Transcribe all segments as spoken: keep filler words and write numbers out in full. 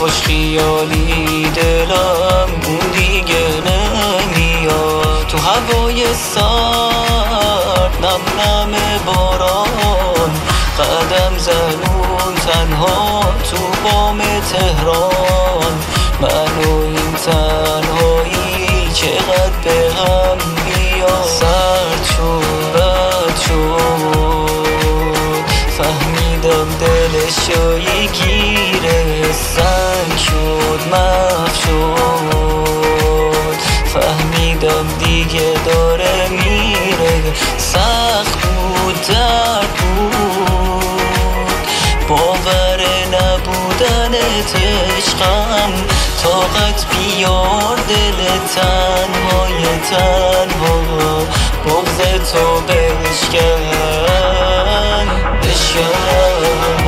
خوش خیالی دلم اون دیگه نمیاد. تو هوای سرد نم نم باران قدم زنون تنها تو بام تهران. من و این تنهایی چقدر به هم بیاد. سرد شد رد شد فهمیدم دلشو یه گیره سنگ شد محو شد. فهمیدم دیگه داره میره. سخت بود درد بود باور نبودنت عشقم. طاقت بیار دل تنهای تنها بغض تو بشکن بشکن.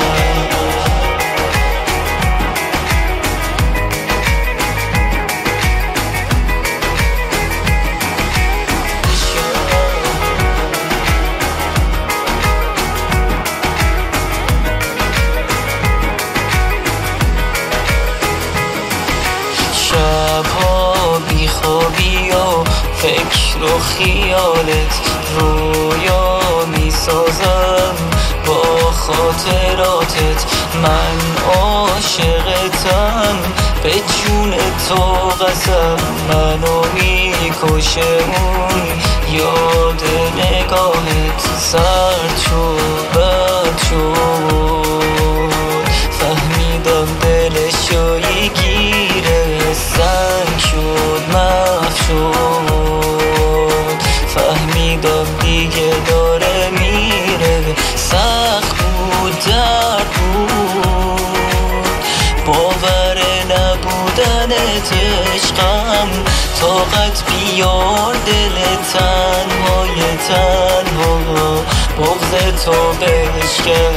شبها بیخوابی و فکر و خیالت رویا میسازم با خاطراتت. من عاشقتم به جون تو قسم. منو میکشه اون یاد نگاهت. سرد شد رد شد فهمیدم دلشو یه گیره سنگ شد محو شد. فهمیدم دیگه داره میره. سخت بود درد بود باور نبودنت عشقم. طاقت بیار دل تنهای تنها بغض تو بشکن